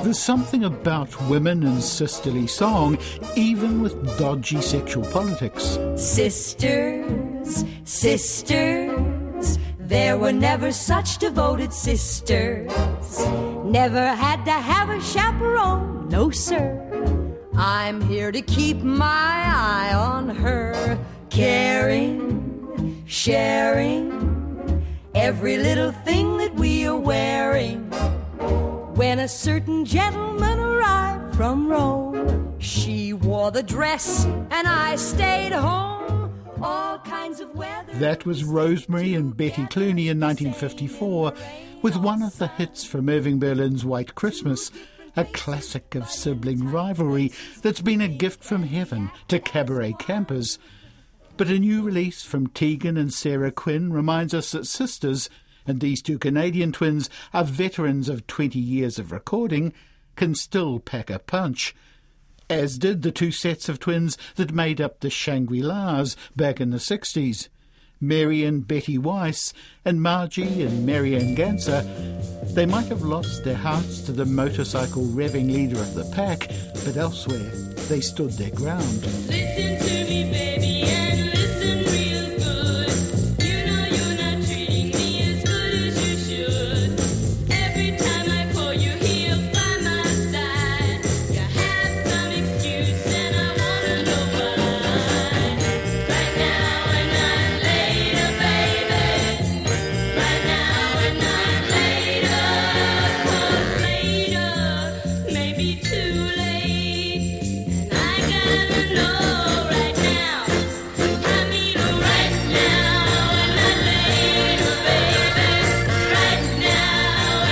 There's something about women and sisterly song, even with dodgy sexual politics. Sisters, sisters, there were never such devoted sisters. Never had to have a chaperone, no sir. I'm here to keep my eye on her, caring, sharing every little thing that we are wearing. When a certain gentleman arrived from Rome, she wore the dress and I stayed home. All kinds of weather. That was Rosemary and Betty Clooney in 1954, with one of the hits from Irving Berlin's White Christmas, a classic of sibling rivalry that's been a gift from heaven to cabaret campers. But a new release from Tegan and Sarah Quinn reminds us that sisters, and these two Canadian twins are veterans of 20 years of recording, can still pack a punch, as did the two sets of twins that made up the Shangri-Las back in the 60s. Mary and Betty Weiss and Margie and Marianne Ganser. They might have lost their hearts to the motorcycle revving leader of the pack, but elsewhere they stood their ground. Listen to me, baby, and listen real good. You know you're not treating me as good as you should. Every time I call you here by my side, you have some excuse and I wanna know why. Right now and not later, baby. Right now and not later, 'cause later may be too late. And I gotta know right now. I mean right now and not later, baby. Right now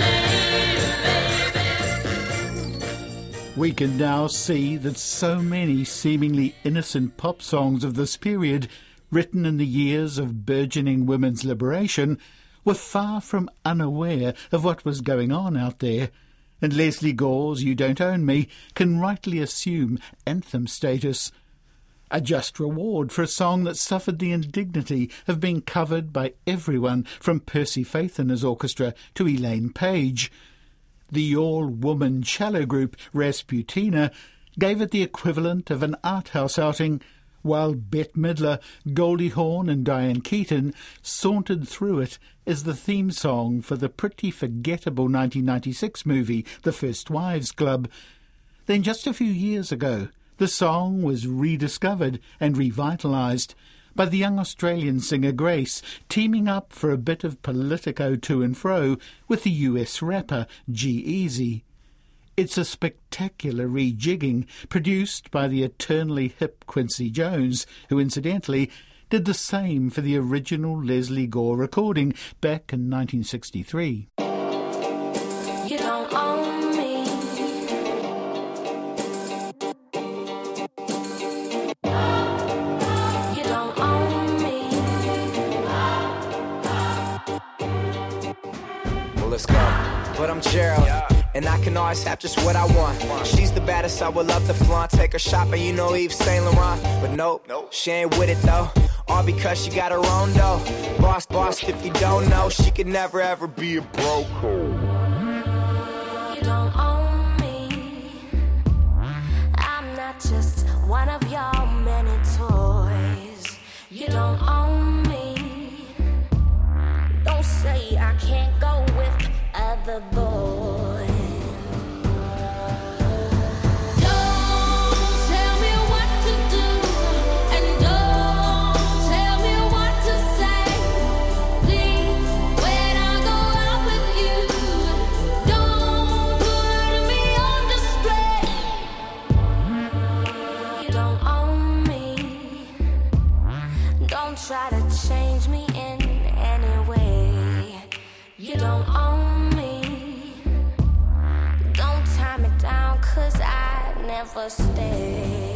and not later, baby. We can now see that so many seemingly innocent pop songs of this period, written in the years of burgeoning women's liberation, were far from unaware of what was going on out there, and Leslie Gore's You Don't Own Me can rightly assume anthem status, a just reward for a song that suffered the indignity of being covered by everyone from Percy Faith and his orchestra to Elaine Page. The all-woman cello group Rasputina gave it the equivalent of an art house outing, while Bette Midler, Goldie Hawn and Diane Keaton sauntered through it as the theme song for the pretty forgettable 1996 movie The First Wives Club. Then just a few years ago, the song was rediscovered and revitalised by the young Australian singer Grace, teaming up for a bit of politico to and fro with the US rapper G-Eazy. It's a spectacular rejigging produced by the eternally hip Quincy Jones, who incidentally did the same for the original Leslie Gore recording back in 1963. You don't own me. You don't own me. Well, let's go. But I'm Gerald, and I can always have just what I want. She's the baddest, I would love to flaunt. Take her shopping, you know Yves Saint Laurent. But nope, she ain't with it though. All because she got her own dough. Boss, if you don't know, she could never ever be a broke. You don't own me. I'm not just one of your many toys. You don't own me. Don't say I can't go with other boys. Don't tell me what to do, and don't tell me what to say. Please, when I go out with you, don't put me on display. You don't own me. Don't try to change me in any way. You don't own me. Don't tie me down, 'cause I never stay.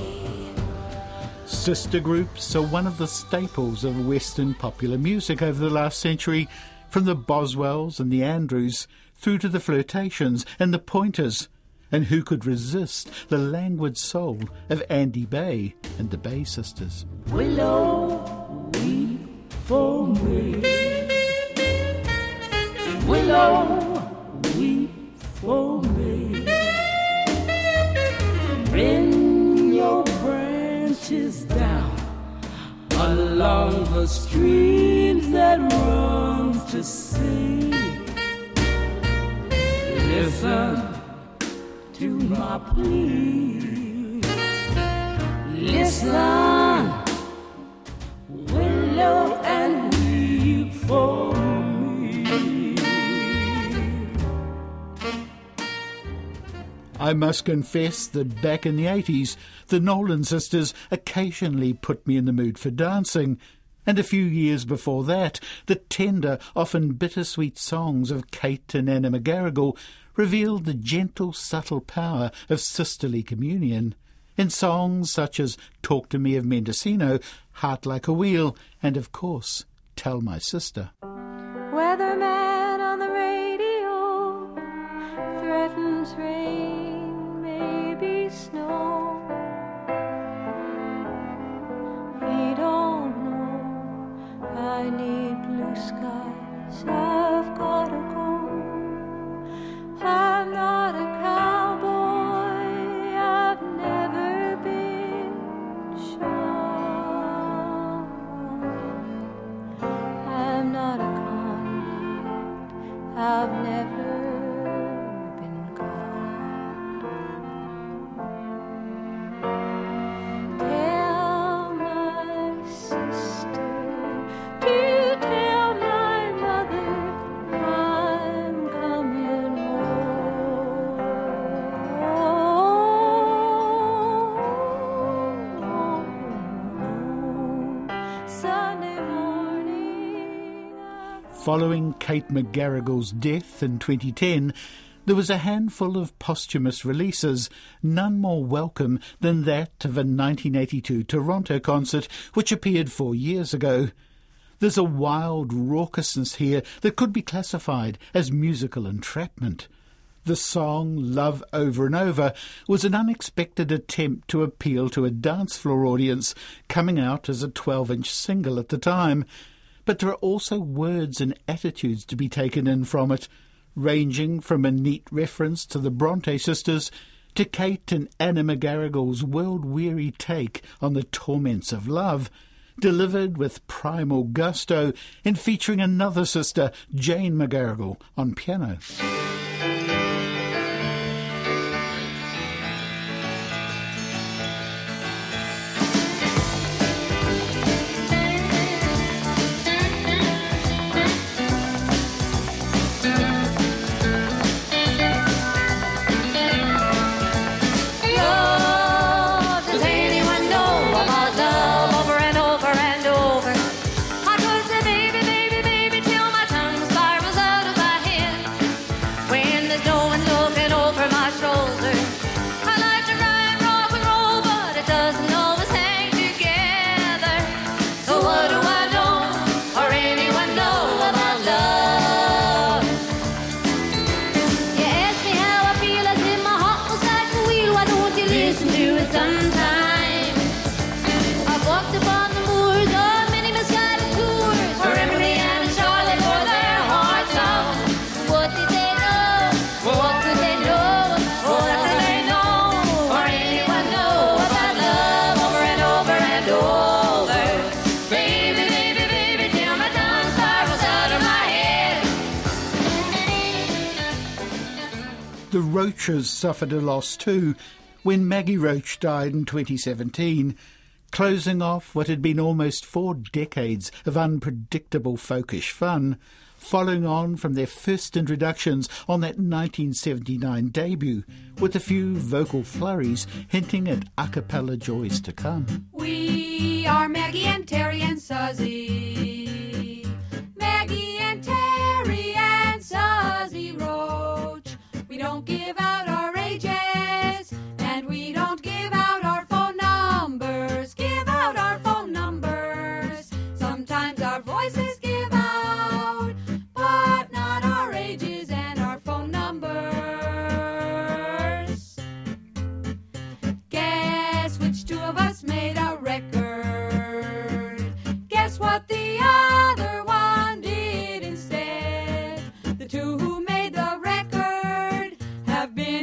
Sister groups are one of the staples of Western popular music over the last century, from the Boswells and the Andrews through to the Flirtations and the Pointers. And who could resist the languid soul of Andy Bay and the Bay Sisters? Willow, weep for me. Willow, weep for me. the streams that run to sea. Listen to my plea. Listen, willow, and weep for me. I must confess that back in the 80s, the Nolan sisters occasionally put me in the mood for dancing, and a few years before that, the tender, often bittersweet songs of Kate and Anna McGarrigle revealed the gentle, subtle power of sisterly communion. In songs such as Talk to Me of Mendocino, Heart Like a Wheel, and of course, Tell My Sister. Weatherman on the radio threatens rain, maybe snow. He don't know I need blue skies. I've gotta go. I'm not a cowboy. I've never been shot. I'm not a convict. I've never been caught. Tell my sister to tell my mother I'm coming home. Sunday morning. Following Kate McGarrigle's death in 2010, there was a handful of posthumous releases, none more welcome than that of a 1982 Toronto concert which appeared 4 years ago. There's a wild raucousness here that could be classified as musical entrapment. The song Love Over and Over was an unexpected attempt to appeal to a dance floor audience, coming out as a 12-inch single at the time. But there are also words and attitudes to be taken in from it, ranging from a neat reference to the Bronte sisters to Kate and Anna McGarrigle's world-weary take on the torments of love, delivered with primal gusto and featuring another sister, Jane McGarrigle, on piano. Love, does anyone know about love over and over and over? I could say baby, baby, baby till my tongue spirals out of my head. When there's no one looking over my shoulder, I like to rhyme rock and roll, but it doesn't always hang together. So what do I know, or anyone know about love? You ask me how I feel as if my heart was like a wheel. Why don't you listen to it sometime? I've walked upon the moors on many misguided tours for Emily and Charlotte for their hearts out. What did they know? Well, what could they know? What could they know? Or anyone know about love over and over and over? Baby, baby, baby, till my tongue spirals out of my head. The Roaches suffered a loss too when Maggie Roach died in 2017, closing off what had been almost 4 decades of unpredictable folkish fun, following on from their first introductions on that 1979 debut, with a few vocal flurries hinting at a cappella joys to come. We are Maggie and Terry and Suzy. Maggie and Terry and Suzy Roach. We don't give out our ages, and we don't give out our phone numbers. Give out our phone numbers. Sometimes our voices give out, but not our ages and our phone numbers. Guess which two of us made a record? Guess what the other one did instead? The two who made the record have been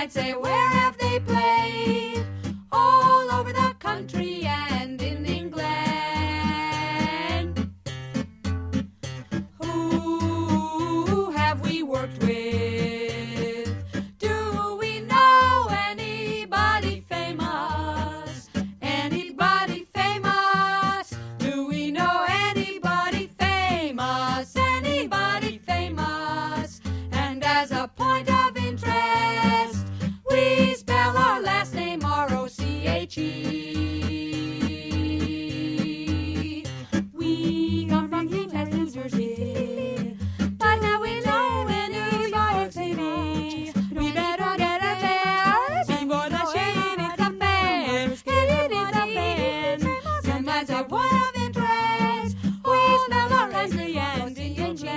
might say, where have they played? All over the country and in England. Who have we worked with? Do we know anybody famous? Anybody famous? Do we know anybody famous? Anybody famous? And as a point of interest, we spell our last name R-O-C-H-E. We come from Kingstown, New Jersey, but now we know anybody famous. We better get it there before the shade is a fan. It is a fan. And as a point of interest, we spell our last name R-O-C-H-E.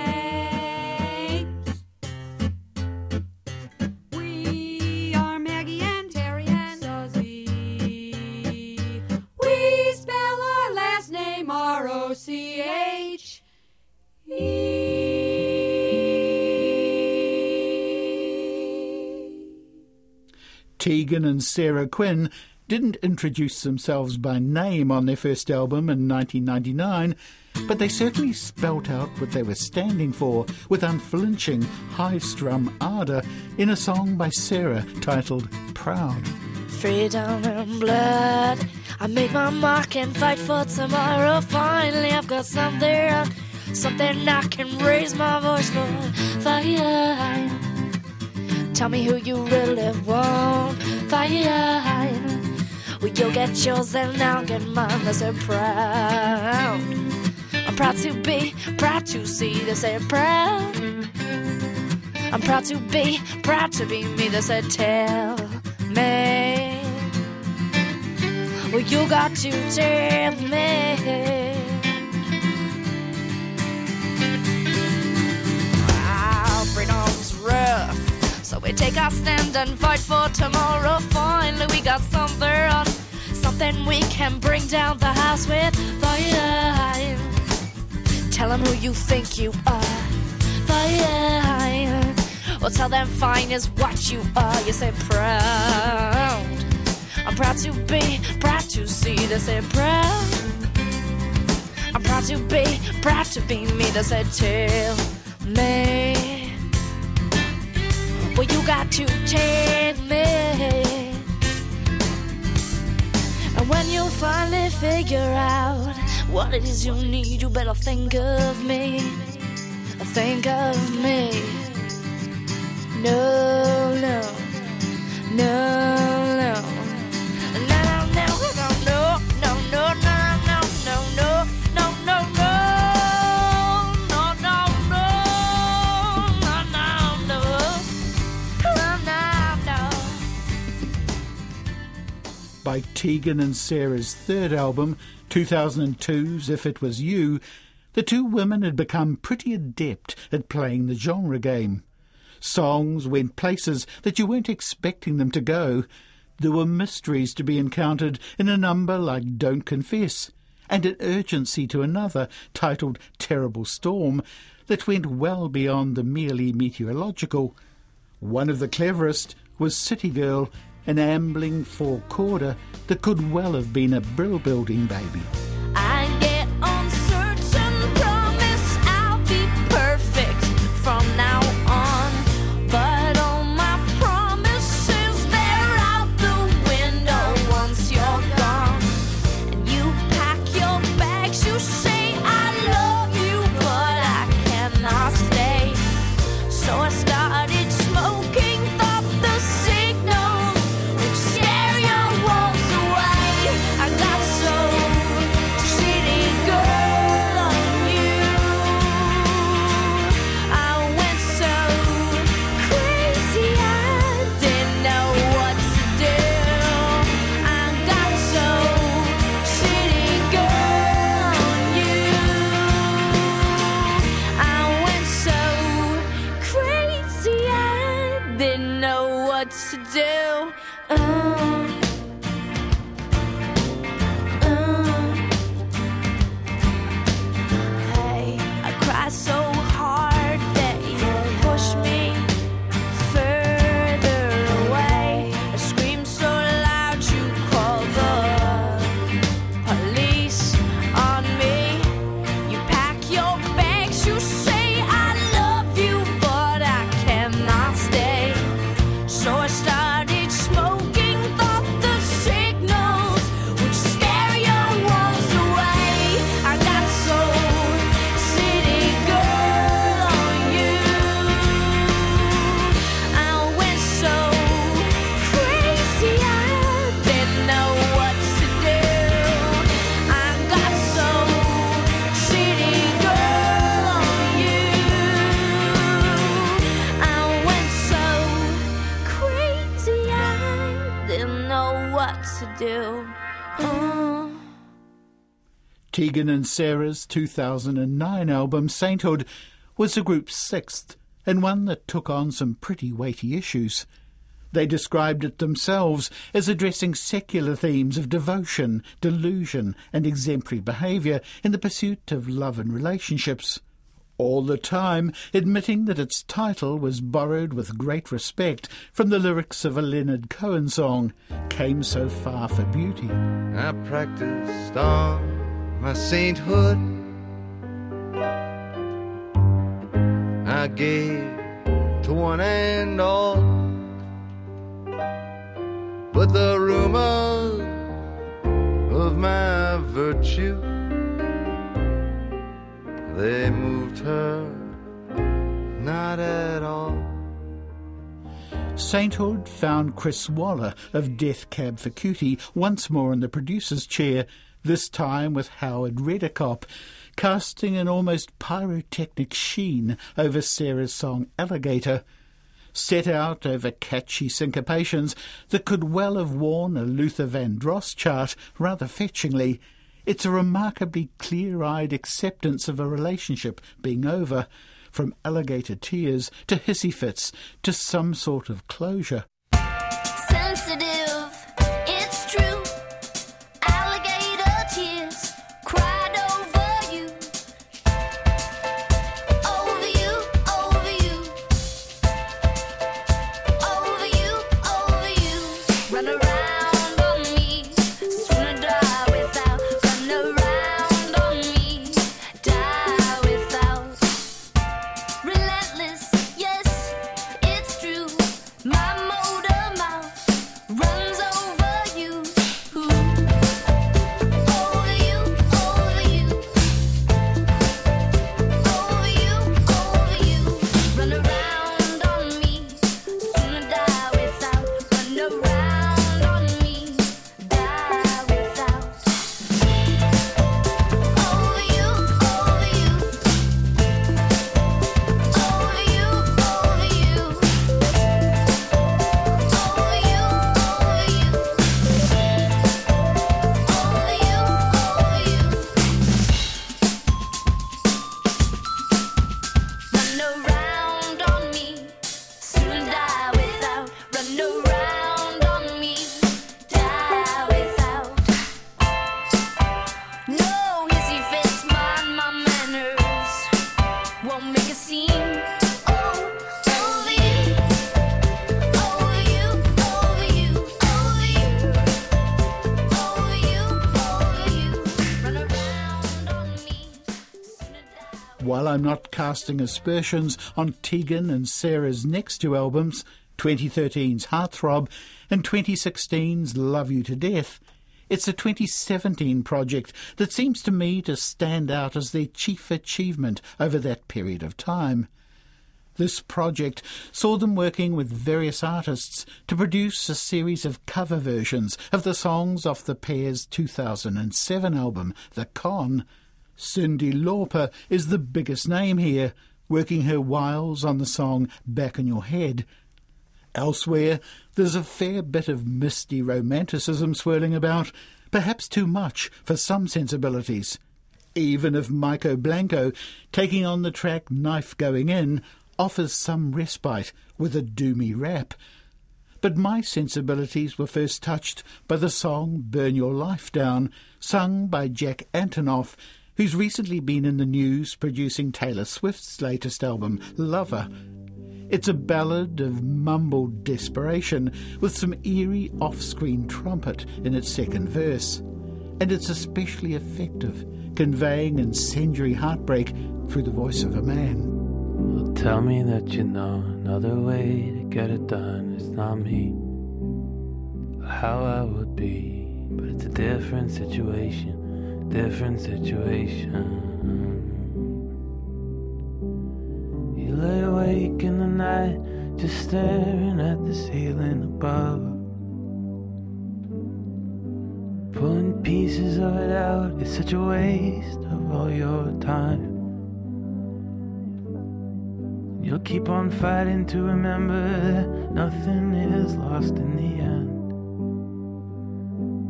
We are Maggie and Terry and Suzy. We spell our last name R-O-C-H-E. Tegan and Sarah Quinn didn't introduce themselves by name on their first album in 1999, but they certainly spelt out what they were standing for with unflinching, high-strum ardour in a song by Sarah titled Proud. Freedom and blood, I make my mark and fight for tomorrow. Finally I've got something I can raise my voice for. Fire, tell me who you really want. Fire, well, you'll get yours and I'll get mine. They say proud, I'm proud to be, proud to see. They say proud, I'm proud to be me. They say tell me, well, you got to tell me. Wow, freedom's rough, so we take our stand and fight for tomorrow. Finally we got something we can bring down the house with. Fire, tell them who you think you are. Fire, well, tell them fine is what you are. You say proud, I'm proud to be, proud to see. They say proud, I'm proud to be me. They say tell me, well, you got to tell me. And when you finally figure out what it is you need, you better think of me. Think of me. No, no, no, no. By Tegan and Sarah's third album, 2002's If It Was You, the two women had become pretty adept at playing the genre game. Songs went places that you weren't expecting them to go. There were mysteries to be encountered in a number like Don't Confess, and an urgency to another, titled Terrible Storm, that went well beyond the merely meteorological. One of the cleverest was City Girl, an ambling four-chorder that could well have been a brill-building baby. I get uncertain, promise I'll be perfect from now on. But all my promises, they're out the window once you're gone. And you pack your bags, you say I love you, but I cannot stay. So I started smoking, thought the signals would scare your walls away. I got so city girl on you. I went so crazy I didn't know what to do. I got so city girl on you. I went so crazy I didn't know what to do. Hey, I cried so hard that you pushed me further away. to do. Tegan and Sarah's 2009 album Sainthood was the group's sixth, and one that took on some pretty weighty issues. They described it themselves as addressing secular themes of devotion, delusion and exemplary behaviour in the pursuit of love and relationships, all the time admitting that its title was borrowed with great respect from the lyrics of a Leonard Cohen song, Came So Far for Beauty. I practiced on my sainthood. I gave to one and all, but the rumors of my virtue, they moved her not at all. Sainthood found Chris Waller of Death Cab for Cutie once more in the producer's chair, this time with Howard Redekop, casting an almost pyrotechnic sheen over Sarah's song Alligator, set out over catchy syncopations that could well have worn a Luther Vandross chart rather fetchingly. It's a remarkably clear-eyed acceptance of a relationship being over, from alligator tears to hissy fits to some sort of closure. Sensitive, it's true. Alligator tears cried over you. Over you, over you. Over you, over you. Run around on me, soon to die without. Run around on me, die without. Relentless, yes, it's true. My motor mouth runs over you. Over you, over you. Over you, over you. Run around on me, soon to die without. Run around on me, die without. Over you, over you. Over you, over you. Over you, over you. Over you, over you. Run around on me, soon die without. Run around on me, die without. No hissy fits, mind my manners. Won't make a scene. Oh, over you. Over you, over you, over you. Over you, over you. Run around on me, soon to die. While I'm not casting aspersions on Tegan and Sarah's next two albums, 2013's Heartthrob and 2016's Love You to Death, it's a 2017 project that seems to me to stand out as their chief achievement over that period of time. This project saw them working with various artists to produce a series of cover versions of the songs off the pair's 2007 album, The Con. Cyndi Lauper is the biggest name here, working her wiles on the song Back in Your Head. Elsewhere, there's a fair bit of misty romanticism swirling about, perhaps too much for some sensibilities. Even if Maiko Blanco, taking on the track Knife Going In, offers some respite with a doomy rap. But my sensibilities were first touched by the song Burn Your Life Down, sung by Jack Antonoff, who's recently been in the news producing Taylor Swift's latest album, Lover. It's a ballad of mumbled desperation with some eerie off-screen trumpet in its second verse. And it's especially effective, conveying incendiary heartbreak through the voice of a man. Well, tell me that you know another way to get it done. It's not me, how I would be, but it's a different situation, different situation. You lay awake in the night, just staring at the ceiling above, pulling pieces of it out. It's such a waste of all your time. You'll keep on fighting to remember that nothing is lost in the end.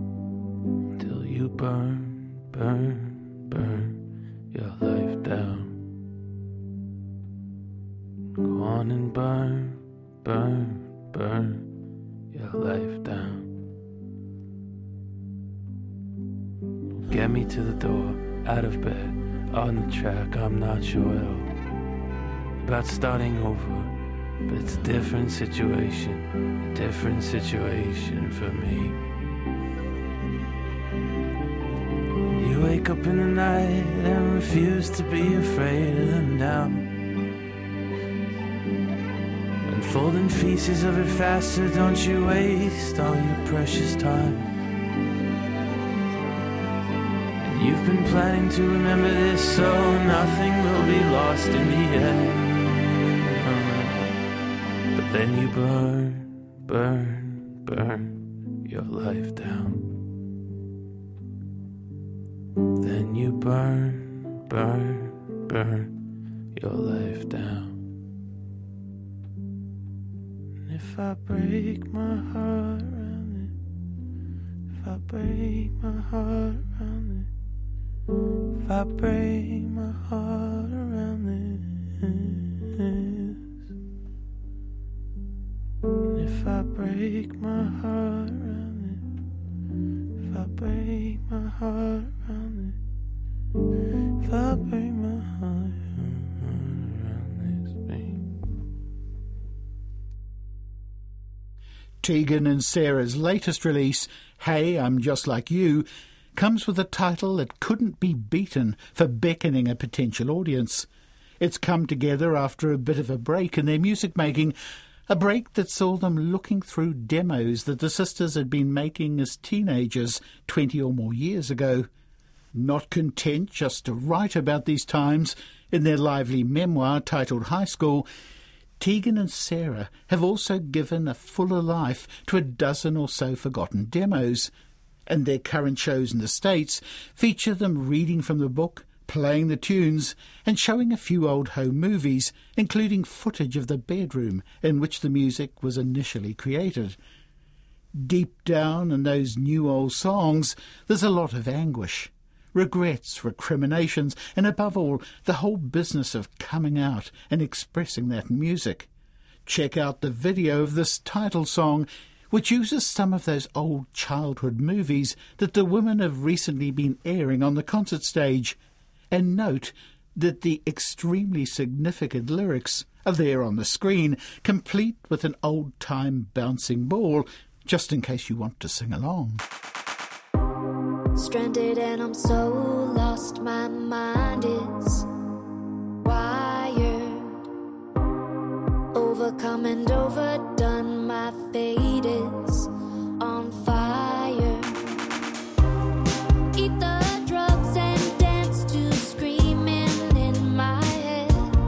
burn, burn, burn your life down. Go on and burn, burn, burn your life down. Get me to the door, out of bed, on the track, I'm not sure at all about starting over, but it's a different situation for me. You wake up in the night and refuse to be afraid of them now. Unfolding pieces of it faster, don't you waste all your precious time. And you've been planning to remember this, so nothing will be lost in the end. But then you burn, burn, burn your life down. Then you burn, burn, burn your life down. And if I break my heart around it, if I break my heart around it, if I break my heart around this, and if I break my heart around it, if I break my heart around it, if I break my heart around this thing. Tegan and Sarah's latest release, Hey, I'm Just Like You, comes with a title that couldn't be beaten for beckoning a potential audience. It's come together after a bit of a break in their music making, a break that saw them looking through demos that the sisters had been making as teenagers 20 or more years ago. Not content just to write about these times in their lively memoir titled High School, Tegan and Sarah have also given a fuller life to a dozen or so forgotten demos, and their current shows in the States feature them reading from the book, playing the tunes, and showing a few old home movies, including footage of the bedroom in which the music was initially created. Deep down in those new old songs, there's a lot of anguish, regrets, recriminations, and above all, the whole business of coming out and expressing that in music. Check out the video of this title song, which uses some of those old childhood movies that the women have recently been airing on the concert stage, and note that the extremely significant lyrics are there on the screen, complete with an old-time bouncing ball, just in case you want to sing along. Stranded and I'm so lost, my mind is wired. Overcome and overdone, my fate is on fire. Eat the drugs and dance to screaming in my head.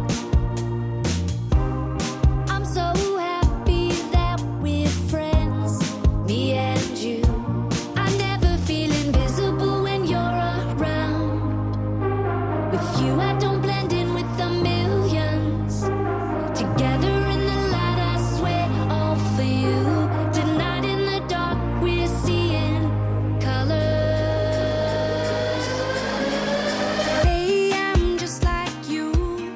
I'm so happy that we're friends, me and you. I never feel invisible when you're around. With you I don't blend in with the millions. Together in the light I swear all for you. Tonight in the dark we're seeing colors. Hey, I'm just like you.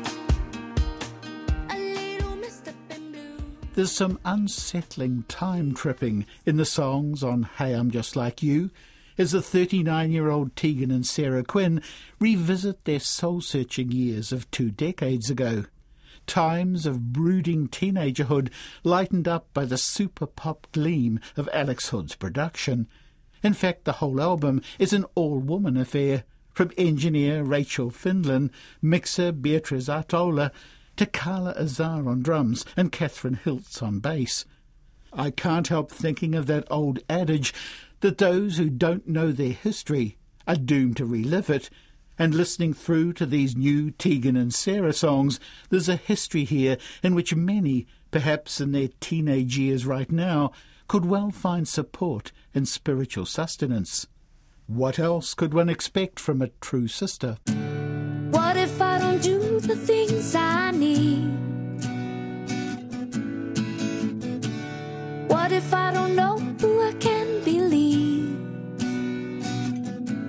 A little messed up and blue. There's some unsettling time tripping in the songs on Hey, I'm Just Like You, as the 39-year-old Tegan and Sarah Quinn revisit their soul-searching years of 2 decades ago. Times of brooding teenagerhood lightened up by the super-pop gleam of Alex Hood's production. In fact, the whole album is an all-woman affair, from engineer Rachel Findlin, mixer Beatriz Artola, to Carla Azar on drums and Catherine Hiltz on bass. I can't help thinking of that old adage that those who don't know their history are doomed to relive it, and listening through to these new Tegan and Sarah songs, there's a history here in which many, perhaps in their teenage years right now, could well find support and spiritual sustenance. What else could one expect from a true sister? What if I don't do the things I need? What if I don't know who I can believe?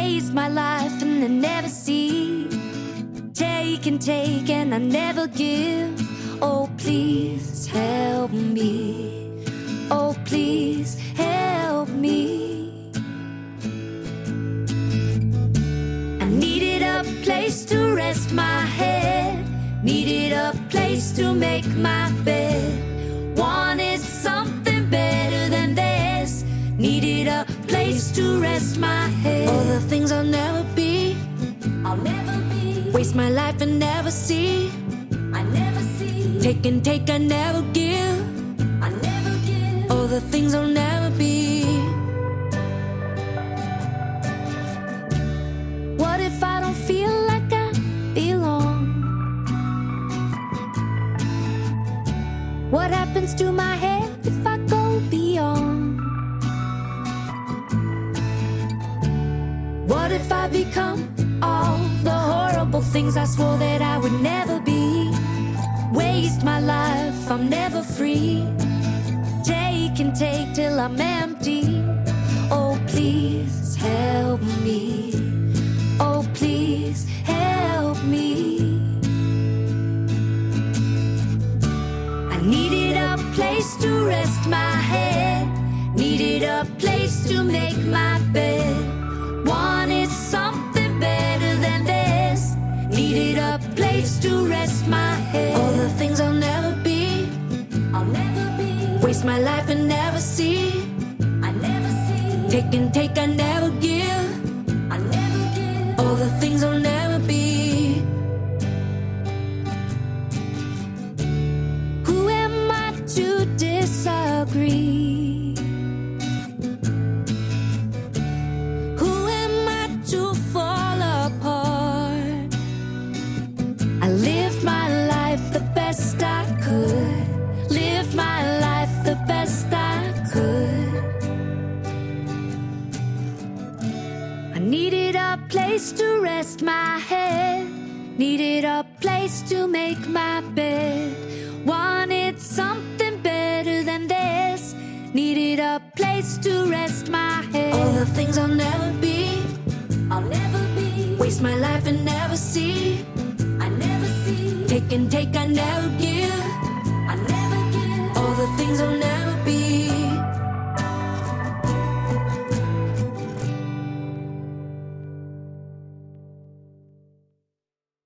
waste my life and then never see. Take and take and I never give. Oh, please help me. Oh, please help me. I needed a place to rest my head. Needed a place to make my bed. Wanted something better than this. Needed a place to rest my head. All the things I'll never be, I'll never be. Waste my life and never see, I never see. Take and take, I never give, I never give. All the things I'll never be. What if I don't feel like I belong? What happens to my head if I go beyond? What if I become all the horrible things I swore that I would never be? Waste my life, I'm never free. Take and take till I'm empty. Oh, please help me. Oh, please help me. I needed a place to rest my head. Needed a place to make my bed. Wanted something better than this. Needed a place to rest my head. All the things I'll never be, I'll never be. Waste my life and never see, I never see. Take and take, I never give, I never give. All the things I'll never be. Who am I to disagree? Who am I to fall apart? I lived my life the best I could. Lived my life the best I could. I needed a place to rest my head. Needed a place to make my bed. Wanted something better than this. Needed a place to rest my head. All the things I'll never be, I'll never be. Waste my life and never see, I never see. Take and take, I never give, I never give. All the things I'll never